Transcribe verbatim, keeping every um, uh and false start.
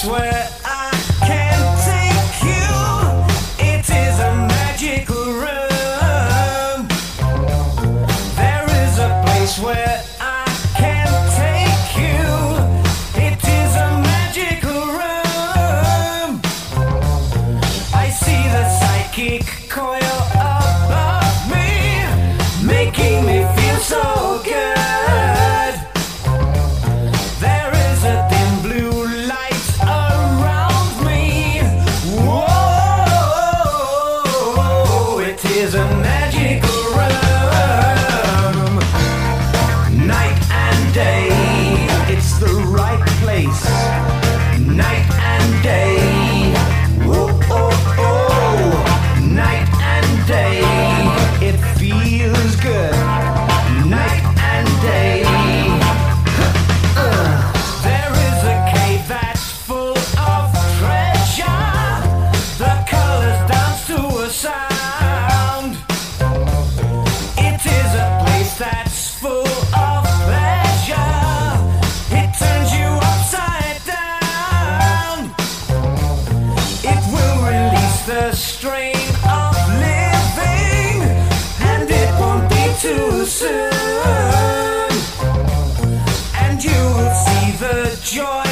place where I can take you. It is a magical room. There is a place where I can take you. It is a magical room. I see the psychic coil above me, making me feel so good. There is a dim blue light around me. Whoa, it is a magical room. Night and day, it's the right place. Night and day. Whoa, oh, oh. Night and day, it feels good. Night and day. Uh, there is a cave that's full of treasure. The colors dance to a sound. It is a place that's full of pleasure. It turns you upside down. It will release the strain of living, and it won't be too soon. And you will see the joy